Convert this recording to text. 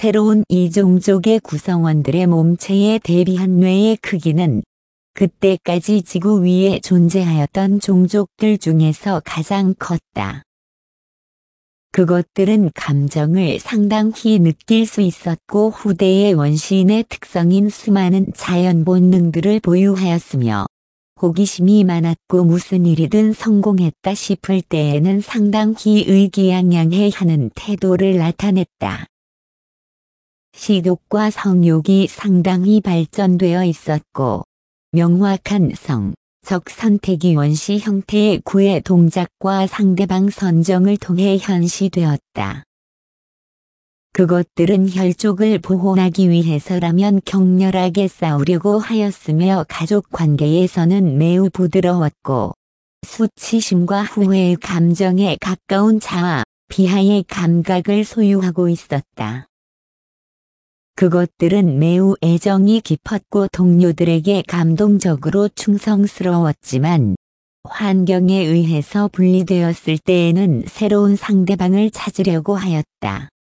새로운 이종족의 구성원들의 몸체에 대비한 뇌의 크기는 그때까지 지구 위에 존재하였던 종족들 중에서 가장 컸다. 그것들은 감정을 상당히 느낄 수 있었고 후대의 원시인의 특성인 수많은 자연 본능들을 보유하였으며 호기심이 많았고 무슨 일이든 성공했다 싶을 때에는 상당히 의기양양해 하는 태도를 나타냈다. 식욕과 성욕이 상당히 발전되어 있었고 명확한 적 선택이 원시 형태의 구애 동작과 상대방 선정을 통해 현시되었다. 그것들은 혈족을 보호하기 위해서라면 격렬하게 싸우려고 하였으며 가족 관계에서는 매우 부드러웠고 수치심과 후회의 감정에 가까운 자아, 비하의 감각을 소유하고 있었다. 그것들은 매우 애정이 깊었고 동료들에게 감동적으로 충성스러웠지만 환경에 의해서 분리되었을 때에는 새로운 상대방을 찾으려고 하였다.